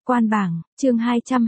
Quan bảng, chương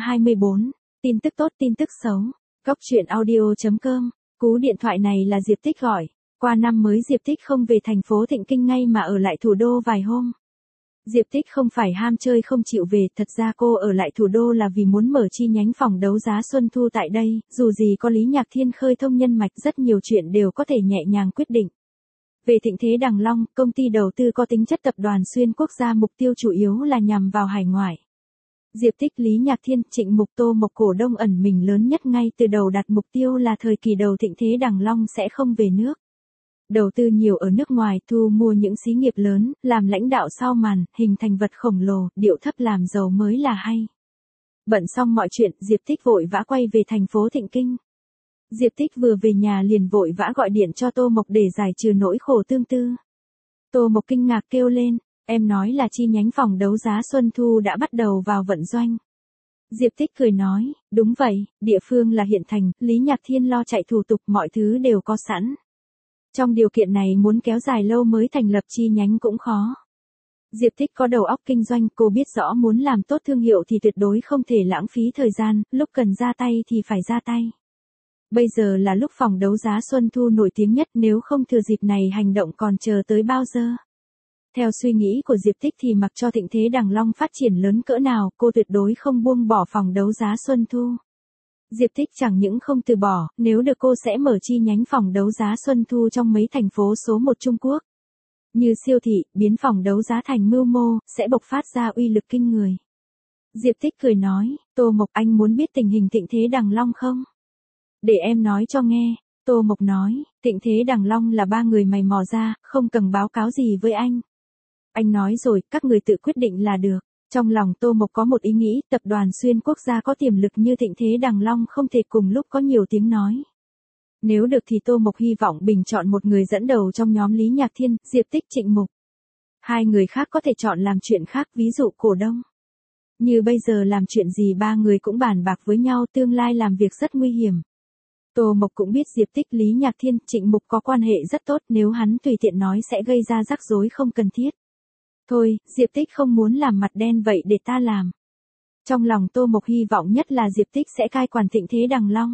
224, tin tức tốt tin tức xấu. Góc truyện audio.com, cú điện thoại này là Diệp Tích gọi. Qua năm mới Diệp Tích không về thành phố Thịnh Kinh ngay mà ở lại thủ đô vài hôm. Diệp Tích không phải ham chơi không chịu về, thật ra cô ở lại thủ đô là vì muốn mở chi nhánh phòng đấu giá Xuân Thu tại đây, dù gì có Lý Nhạc Thiên khơi thông nhân mạch rất nhiều chuyện đều có thể nhẹ nhàng quyết định. Về Thịnh Thế Đằng Long, công ty đầu tư có tính chất tập đoàn xuyên quốc gia, mục tiêu chủ yếu là nhằm vào hải ngoại. Diệp Tích, Lý Nhạc Thiên, Trịnh Mục, Tô Mộc cổ đông ẩn mình lớn nhất ngay từ đầu đặt mục tiêu là thời kỳ đầu Thịnh Thế Đằng Long sẽ không về nước. Đầu tư nhiều ở nước ngoài, thu mua những xí nghiệp lớn, làm lãnh đạo sau màn, hình thành vật khổng lồ, điệu thấp làm giàu mới là hay. Bận xong mọi chuyện, Diệp Tích vội vã quay về thành phố Thịnh Kinh. Diệp Tích vừa về nhà liền vội vã gọi điện cho Tô Mộc để giải trừ nỗi khổ tương tư. Tô Mộc kinh ngạc kêu lên, em nói là chi nhánh phòng đấu giá Xuân Thu đã bắt đầu vào vận doanh. Diệp Tích cười nói, đúng vậy, địa phương là Hiện Thành, Lý Nhạc Thiên lo chạy thủ tục, mọi thứ đều có sẵn. Trong điều kiện này muốn kéo dài lâu mới thành lập chi nhánh cũng khó. Diệp Tích có đầu óc kinh doanh, cô biết rõ muốn làm tốt thương hiệu thì tuyệt đối không thể lãng phí thời gian, lúc cần ra tay thì phải ra tay. Bây giờ là lúc phòng đấu giá Xuân Thu nổi tiếng nhất, nếu không thừa dịp này hành động còn chờ tới bao giờ. Theo suy nghĩ của Diệp Tích thì mặc cho Thịnh Thế Đằng Long phát triển lớn cỡ nào, cô tuyệt đối không buông bỏ phòng đấu giá Xuân Thu. Diệp Tích chẳng những không từ bỏ, nếu được cô sẽ mở chi nhánh phòng đấu giá Xuân Thu trong mấy thành phố số 1 Trung Quốc. Như siêu thị, biến phòng đấu giá thành mưu mô, sẽ bộc phát ra uy lực kinh người. Diệp Tích cười nói, Tô Mộc, anh muốn biết tình hình Thịnh Thế Đằng Long không? Để em nói cho nghe. Tô Mộc nói, Thịnh Thế Đằng Long là ba người mày mò ra, không cần báo cáo gì với anh. Anh nói rồi, các người tự quyết định là được. Trong lòng Tô Mộc có một ý nghĩ, tập đoàn xuyên quốc gia có tiềm lực như Thịnh Thế Đằng Long không thể cùng lúc có nhiều tiếng nói. Nếu được thì Tô Mộc hy vọng bình chọn một người dẫn đầu trong nhóm Lý Nhạc Thiên, Diệp Tích, Trịnh Mục. Hai người khác có thể chọn làm chuyện khác, ví dụ cổ đông. Như bây giờ làm chuyện gì ba người cũng bàn bạc với nhau, tương lai làm việc rất nguy hiểm. Tô Mộc cũng biết Diệp Tích, Lý Nhạc Thiên, Trịnh Mục có quan hệ rất tốt, nếu hắn tùy tiện nói sẽ gây ra rắc rối không cần thiết. Thôi, Diệp Tích không muốn làm mặt đen vậy để ta làm. Trong lòng Tô Mộc hy vọng nhất là Diệp Tích sẽ cai quản Thịnh Thế Đằng Long.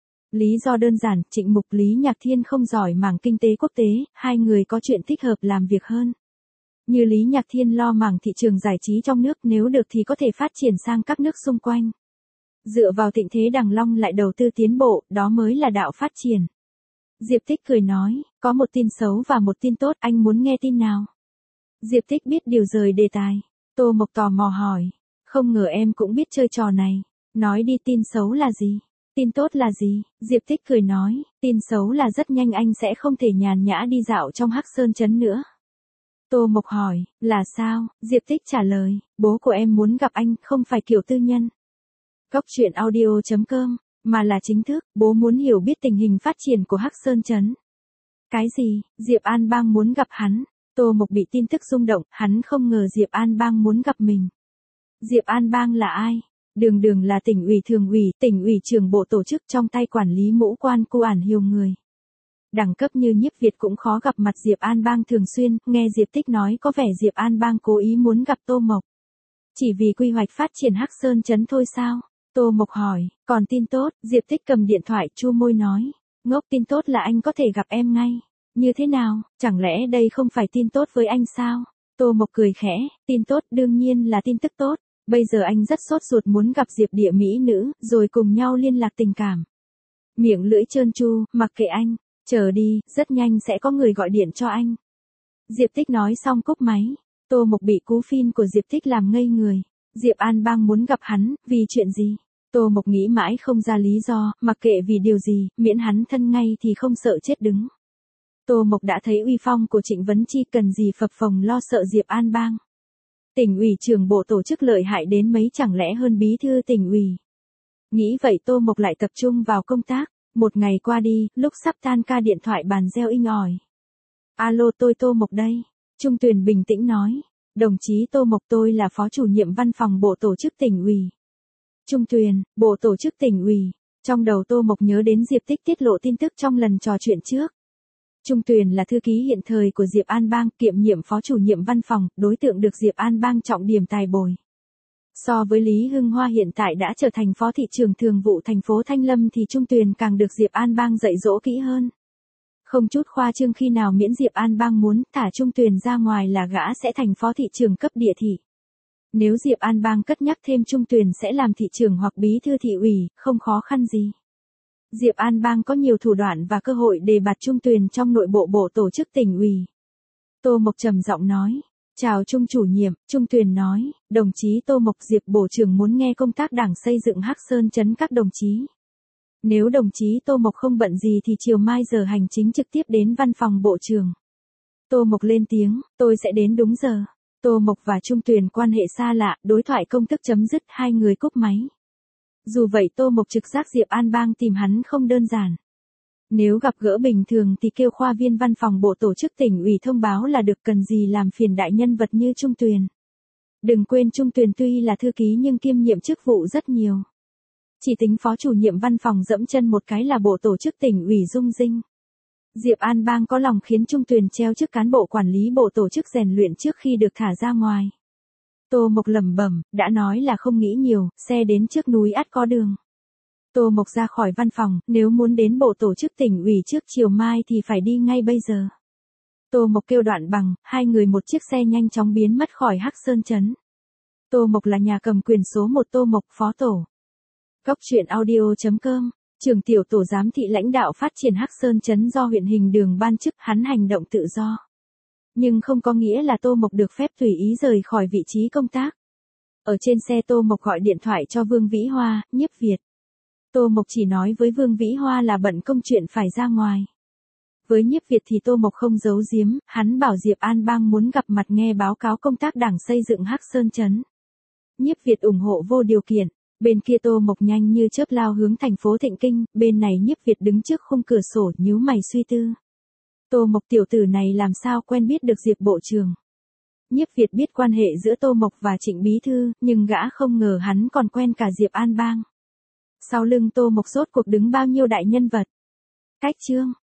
Lý do đơn giản, Trịnh Mục, Lý Nhạc Thiên không giỏi mảng kinh tế quốc tế, hai người có chuyện thích hợp làm việc hơn. Như Lý Nhạc Thiên lo mảng thị trường giải trí trong nước, nếu được thì có thể phát triển sang các nước xung quanh. Dựa vào Thịnh Thế Đằng Long lại đầu tư tiến bộ, đó mới là đạo phát triển. Diệp Tích cười nói, có một tin xấu và một tin tốt, anh muốn nghe tin nào? Diệp Tích biết điều rời đề tài. Tô Mộc tò mò hỏi, không ngờ em cũng biết chơi trò này. Nói đi, tin xấu là gì? Tin tốt là gì? Diệp Tích cười nói, tin xấu là rất nhanh anh sẽ không thể nhàn nhã đi dạo trong Hắc Sơn Trấn nữa. Tô Mộc hỏi, là sao? Diệp Tích trả lời, bố của em muốn gặp anh, không phải kiểu tư nhân. Góc truyện audio.com, mà là chính thức, bố muốn hiểu biết tình hình phát triển của Hắc Sơn Trấn. Cái gì? Diệp An Bang muốn gặp hắn. Tô Mộc bị tin tức rung động, hắn không ngờ Diệp An Bang muốn gặp mình. Diệp An Bang là ai? Đường là tỉnh ủy thường ủy, tỉnh ủy trưởng bộ tổ chức, trong tay quản lý mũ quan cu ản hiều người. Đẳng cấp như Nhiếp Việt cũng khó gặp mặt Diệp An Bang thường xuyên, nghe Diệp Tích nói có vẻ Diệp An Bang cố ý muốn gặp Tô Mộc. Chỉ vì quy hoạch phát triển Hắc Sơn Trấn thôi sao? Tô Mộc hỏi, còn tin tốt? Diệp Tích cầm điện thoại chu môi nói, ngốc, tin tốt là anh có thể gặp em ngay. Như thế nào, chẳng lẽ đây không phải tin tốt với anh sao? Tô Mộc cười khẽ, tin tốt đương nhiên là tin tức tốt. Bây giờ anh rất sốt ruột muốn gặp Diệp địa mỹ nữ, rồi cùng nhau liên lạc tình cảm. Miệng lưỡi trơn tru, mặc kệ anh, chờ đi, rất nhanh sẽ có người gọi điện cho anh. Diệp Tích nói xong cúp máy. Tô Mộc bị cú phim của Diệp Tích làm ngây người. Diệp An Bang muốn gặp hắn, vì chuyện gì? Tô Mộc nghĩ mãi không ra lý do, mặc kệ vì điều gì, miễn hắn thân ngay thì không sợ chết đứng. Tô Mộc đã thấy uy phong của Trịnh Vấn Chi, cần gì phập phồng lo sợ Diệp An Bang. Tỉnh ủy trưởng bộ tổ chức lợi hại đến mấy chẳng lẽ hơn bí thư tỉnh ủy. Nghĩ vậy Tô Mộc lại tập trung vào công tác. Một ngày qua đi, lúc sắp tan ca điện thoại bàn reo inh ỏi. Alo, tôi Tô Mộc đây. Trung Tuyền bình tĩnh nói. Đồng chí Tô Mộc, tôi là phó chủ nhiệm văn phòng bộ tổ chức tỉnh ủy. Trung Tuyền, bộ tổ chức tỉnh ủy. Trong đầu Tô Mộc nhớ đến Diệp Tích tiết lộ tin tức trong lần trò chuyện trước. Trung Tuyền là thư ký hiện thời của Diệp An Bang, kiêm nhiệm phó chủ nhiệm văn phòng, đối tượng được Diệp An Bang trọng điểm tài bồi. So với Lý Hưng Hoa hiện tại đã trở thành phó thị trưởng thường vụ thành phố Thanh Lâm thì Trung Tuyền càng được Diệp An Bang dạy dỗ kỹ hơn. Không chút khoa trương khi nào miễn Diệp An Bang muốn thả Trung Tuyền ra ngoài là gã sẽ thành phó thị trưởng cấp địa thị. Nếu Diệp An Bang cất nhắc thêm Trung Tuyền sẽ làm thị trưởng hoặc bí thư thị ủy, không khó khăn gì. Diệp An Bang có nhiều thủ đoạn và cơ hội đề bạt Trung Tuyền trong nội bộ bộ tổ chức tỉnh ủy. Tô Mộc trầm giọng nói. Chào Trung chủ nhiệm, Trung Tuyền nói, đồng chí Tô Mộc Diệp Bộ trưởng muốn nghe công tác đảng xây dựng Hắc Sơn Trấn các đồng chí. Nếu đồng chí Tô Mộc không bận gì thì chiều mai giờ hành chính trực tiếp đến văn phòng Bộ trưởng. Tô Mộc lên tiếng, tôi sẽ đến đúng giờ. Tô Mộc và Trung Tuyền quan hệ xa lạ, đối thoại công thức chấm dứt, hai người cúp máy. Dù vậy Tô Mộc trực giác Diệp An Bang tìm hắn không đơn giản. Nếu gặp gỡ bình thường thì kêu khoa viên văn phòng bộ tổ chức tỉnh ủy thông báo là được, cần gì làm phiền đại nhân vật như Trung Tuyền. Đừng quên Trung Tuyền tuy là thư ký nhưng kiêm nhiệm chức vụ rất nhiều. Chỉ tính phó chủ nhiệm văn phòng dẫm chân một cái là bộ tổ chức tỉnh ủy rung rinh. Diệp An Bang có lòng khiến Trung Tuyền treo chức cán bộ quản lý bộ tổ chức rèn luyện trước khi được thả ra ngoài. Tô Mộc lẩm bẩm, đã nói là không nghĩ nhiều, xe đến trước núi ắt có đường. Tô Mộc ra khỏi văn phòng, nếu muốn đến bộ tổ chức tỉnh ủy trước chiều mai thì phải đi ngay bây giờ. Tô Mộc kêu Đoạn Bằng, hai người một chiếc xe nhanh chóng biến mất khỏi Hắc Sơn Trấn. Tô Mộc là nhà cầm quyền số 1, Tô Mộc phó tổ. Cóc truyện audio.com, trưởng tiểu tổ giám thị lãnh đạo phát triển Hắc Sơn Trấn do huyện Hình Đường ban chức, hắn hành động tự do. Nhưng không có nghĩa là Tô Mộc được phép tùy ý rời khỏi vị trí công tác. Ở trên xe Tô Mộc gọi điện thoại cho Vương Vĩ Hoa, nhiếp Việt. Tô Mộc chỉ nói với Vương Vĩ Hoa là bận công chuyện phải ra ngoài. Với nhiếp Việt thì Tô Mộc không giấu giếm, hắn bảo Diệp An Bang muốn gặp mặt nghe báo cáo công tác đảng xây dựng Hắc Sơn Trấn. Nhiếp Việt ủng hộ vô điều kiện. Bên kia Tô Mộc nhanh như chớp lao hướng thành phố Thịnh Kinh, bên này nhiếp Việt đứng trước khung cửa sổ nhíu mày suy tư. Tô Mộc tiểu tử này làm sao quen biết được Diệp Bộ trưởng. Nhiếp Việt biết quan hệ giữa Tô Mộc và Trịnh Bí Thư, nhưng gã không ngờ hắn còn quen cả Diệp An Bang. Sau lưng Tô Mộc rốt cuộc đứng bao nhiêu đại nhân vật. Cách chương.